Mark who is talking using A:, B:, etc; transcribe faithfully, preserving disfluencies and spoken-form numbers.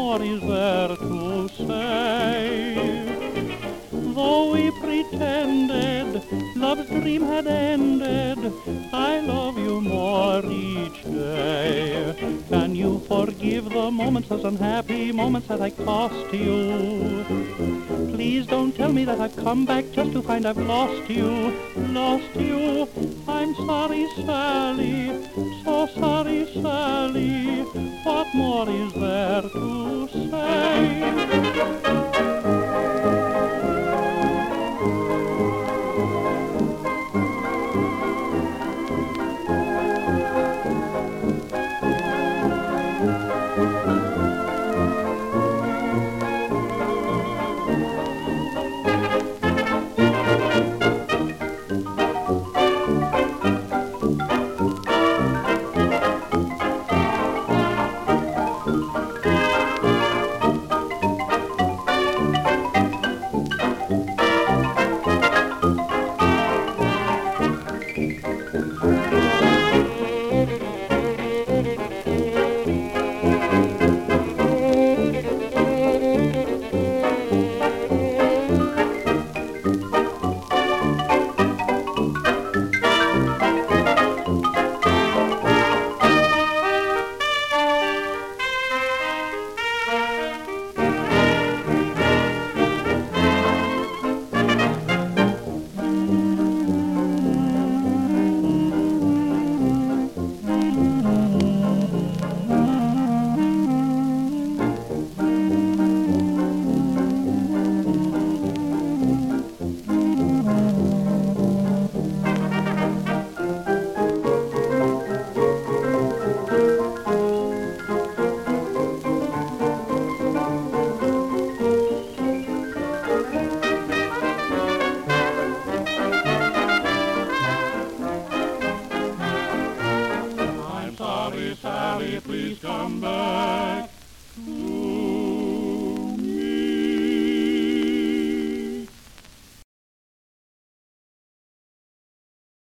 A: more is there to say? Though we pretended love's dream had ended, I love you more each day. Can you forgive the moments, those unhappy moments that I cost you? Please don't tell me that I've come back just to find I've lost you, lost you. I'm sorry, Sally, so sorry, Sally. What more is there to say?